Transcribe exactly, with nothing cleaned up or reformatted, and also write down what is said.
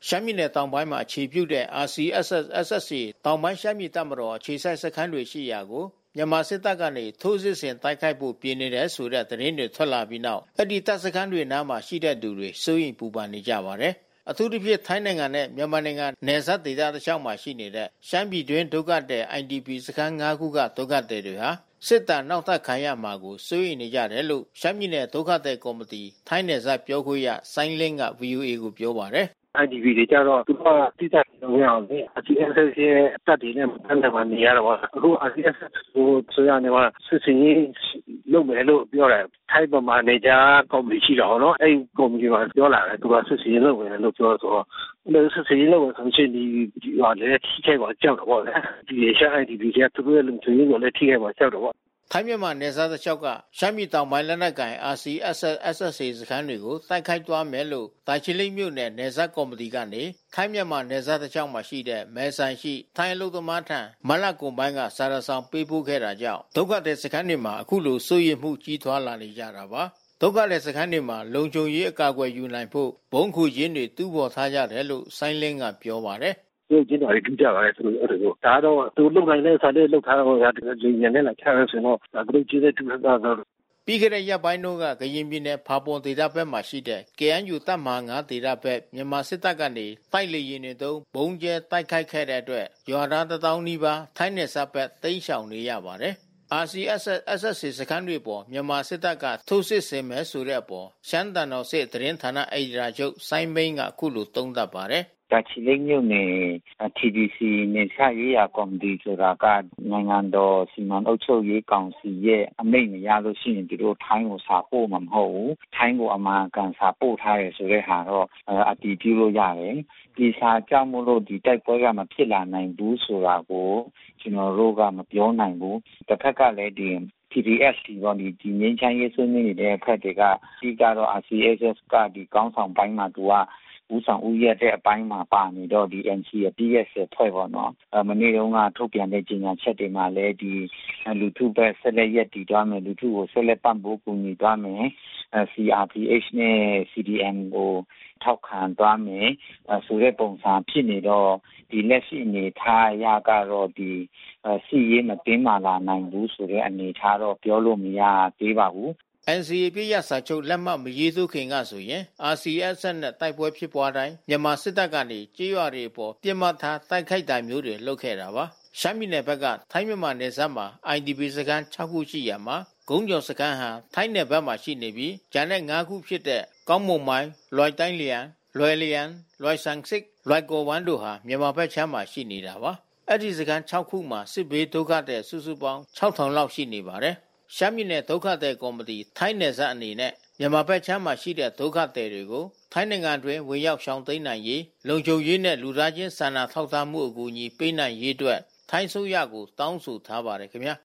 ရှမ်းပြည်နယ်တောင်ပိုင်းမှာအခြေပြုတဲ့ အာ စီ အက်စ် အက်စ် အေ တောင်ပိုင်းရှမ်းပြည်တပ်မတော်အခြေစိုက်စခန်းတွေရှိရာကိုမြန်မာစစ်တပ်ကနေထိုးစစ်ဆင်တိုက်ခိုက်ဖို့ပြင်နေတယ်ဆိုတဲ့သတင်းတွေထွက်လာပြီးနောက်အဲဒီတပ်စခန်းတွေနားမှာရှိတဲ့သူတွေစိုးရိမ်ပူပန်နေကြပါတယ်။အထူးသဖြင့်ထိုင်းနိုင်ငံနဲ့မြန်မာနိုင်ငံနယ်စပ်ဒေသတစ်လျှောက်မှာရှိနေတဲ့ရှမ်းပြည်တွင်းဒုက္ခသည် အိုင် ဒီ ပီ စခန်း ၅ ခုကဒုက္ခသည်တွေဟာစစ်တပ်နောက်ထပ်ခံရမှာကိုစိုးရိမ်နေကြတယ်လို့ရှမ်းပြည်နယ်ဒုက္ခသည်ကော်မတီထိုင်းနယ်စပ်ပြောခွင့်ရစိုင်းလင်းက ဗွီအိုအေ ကိုပြောပါတယ်။အိုင် ဒီ ပီ တွေကြတော့သူကတိကျလို့ရအောင်လေ အာ စီ အက်စ် အက်စ် ရဲ့တပ်တွေနဲ့ပတ်သက်မှနေရတော့အခု အာ စီ အက်စ် အက်စ် ကိုဆိုရနေမှာစစ်စင်ရေးလုပ်မယ်လို့ပြောတယ်ထိုင်းဗမာနေကြကော်မတီရှိတော့เนาะအဲ့ကော်မတီမှာပြောလာတယ်သူကစစ်စင်ရေးလုပ်မယ်လို့ပြောဆိုတော့လည်းစစ်စင်ရေးလုပ်မယ်ဆိုရင်ဒီဟာလည်းထိခိုက်ပါကြောက်တော့ဗောလေဒီရှမ်း အိုင် ဒီ ပီ ကသူတို့ရဲ့လုံခြုံရေးကိုလည်းထိခိုက်ပါကြောက်တော့ဗောထိုင်းမြန်မာနယ်စပ်တစ်လျှောက်ကရှမ်းပြည်တောင်ပိုင်းလက်နက်ကိုင် အာ စီ အက်စ် အက်စ် အေ စခန်းတွေကိုတိုက်ခိုက်သွားမယ်လို့တာချီလိတ်မြို့နယ်နယ်စပ်ကော်မတီကနေထိုင်းမြန်မာနယ်စပ်တစ်လျှောက်မှာရှိတဲ့မဲဆိုင်ရှိထိုင်းအလုပ်သမားထံမတ်လကုန်ပိုင်းကစာရဆောင်ပေးပို့ခဲ့တာကြောင့်ဒုက္ခသည်စခန်းတွေမှာအခုလိုစိုးရိမ်မှုကြီးထွားလာနေကြတာပါဒုက္ခသည်စခန်းတွေမှာလုံခြုံရေးအကာအကွယ်ယူနိုင်ဖို့ဘုံခုရင်းတွေတူးဖော်ထားကြတယ်လို့စိုင်းလင်းကပြောပါတယ်သူကျင်းတော်ကြီးကြပါလေသူတို့အဲ့ဒါဒါတော့သူလုံနိုင်တဲ့စာလေးလောက်ထားတော့ရတယ်လေညနေလာချရဆိုတော့ဒါသူကျင်းတဲ့တူတာတော့ပြီးခဲ့တဲ့ရက်ပိုင်းတို့ကကရင်ပြည်နယ်ဖာပွန်ဒေသဘက်မှာရှိတဲ့ ကေအန်ယူ တပ်မဟာ ၅ ဒေသဘက်မြန်မာစစ်တပ်ကနေတိုက်လေယာဉ်တွေတုံးဘုံကျဲတိုက်ခိုက်ခဲ့တဲ့အတွက်ရွာသားတစ်သောင်းနီးပါးထိုင်းနယ်စပ်ဘက်တိမ်းရှောင်နေရပါတယ်။ အာ စီ အက်စ် အက်စ် အေ စခန်းတွေပေါ်မြန်မာစစ်တပ်ကထိုးစစ်ဆင်မယ်ဆိုတဲ့အပေါ်ရှမ်းတန်တော်စစ်သတင်းဌာနအယ်ဒီတာချုပ်စိုင်းမိန်းကအခုလိုသုံးသပ်ပါတယ်တာချီလိတ်မြို့နယ် တီ ဒီ စီ နယ်စပ်ရေးရာကော်မတီဆိုတာကနိုင်ငံတော်စီမံအုပ်ချုပ်ရေးကောင်စီရဲ့အမိန့်မရလို့ရှိရင်သူတို့ထိုင်းကိုစာပို့မှာမဟုတ်ဘူးထိုင်းကိုအမှန်ကန်စာပို့ထားတယ်ဆိုတဲ့ဟာတော့အတည်ပြုလို့ရတယ်ဒီစာကြောင့်မို့လို့ဒီတိုက်ပွဲကမဖြစ်လာနိုင်ဘူးဆိုတာကိုကျွန်တော်တို့ကမပြောနိုင်ဘူးတစ်ဖက်ကလည်းဒီ ပီ ဒီ အက်ဖ် ဒီပေါ့ဒီဒီငင်းချမ်းရေးဆွေးနွေးနေတဲ့ဖက်တွေကအဓိကတော့ အာ စီ အက်စ် အက်စ် ကဒီကောင်းဆောင်ပိုင်းမှာသူကဦးဆောင်ဦးရက်တဲ့အပိုင်းမှာပါနေတော့ဒီ အန် စီ ပီ အက်စ် ဖွဲ့ပေါ့နော်မနေ့တုန်းကထုတ်ပြန်တဲ့ကြေညာချက်တွေမှာလည်းဒီလူထုဘက်ဆက်လက်ရက်တည်သွားမယ်လူထုကိုဆက်လက်ပံ့ပိုးကူညီသွားမယ် စီ အာ ပီ အိတ်ချ် နဲ့ စီ ဒီ အမ် ကိုထောက်ခံသွားမယ်ဆိုတဲ့ပုံစံဖြစ်နေတော့ဒီလက်ရှိအနေထားအရကတော့ဒီစီရေးမတင်းမာလာနိုင်ဘူးဆိုတဲ့အနေထားတော့ပြောလို့မရသေးပါဘူးအန် စီ အေ ပြည့်ရစာချုပ်လက်မှတ်မရေးထိုးခင်ကဆိုရင် အာ စီ အက်စ် အက်စ် နဲ့တိုက်ပွဲဖြစ်ပွားတိုင်းမြန်မာစစ်တပ်ကနေကြေးရွာတွေအပေါ်ပြစ်မှတ်ထားတိုက်ခိုက်တာမျိုးတွေလုပ်ခဲ့တာပါရှမ်းပြည်နယ်ဘက်ကထိုင်းမြန်မာနယ်စပ်မှာ အိုင် ဒီ ပီ စခန်း ခြောက် ခုရှိရာမှာကုန်းကျော်စခန်းဟာထိုင်းနယ်ဘက်မှာရှိနေပြီးကျန်တဲ့ ငါး ခုဖြစ်တဲ့ကောင်းမုန်မိုင်းလွိုင်တိုင်းလျံလွိုင်လျံလွိုင်ဆမ်ဆစ်လွိုင်ကော်ဝမ်းတို့ဟာမြန်မာဘက်ခြမ်းမှာရှိနေတာပါအဲ့ဒီစခန်း ခြောက် ခုမှာစစ်ဘေးဒုက္ခသည်စုစုပေါင်း ခြောက်ထောင် လောက်ရှိနေပါတယ်ရှမ်းပြည်နယ်ဒုက္ခသည်ကော်မတီထိုင်းနယ်စပ်အနေနဲ့မြန်မာဘက်ခြမ်းမှာရှိတဲ့ဒုက္ခသည်တွေကိုထိုင်းနိုင်ငံတွင်ဝင်ရောက်ရှောင်သိမ်းနိုင်ရေးလုံခြုံရေးနဲ့လူသားချင်းစာနာထောက်ထားမှုအကူအညီပေးနိုင်ရေးအတွက်ထိုင်းဆိုရကိုတောင်းဆိုထားပါတယ်ခင်ဗျာ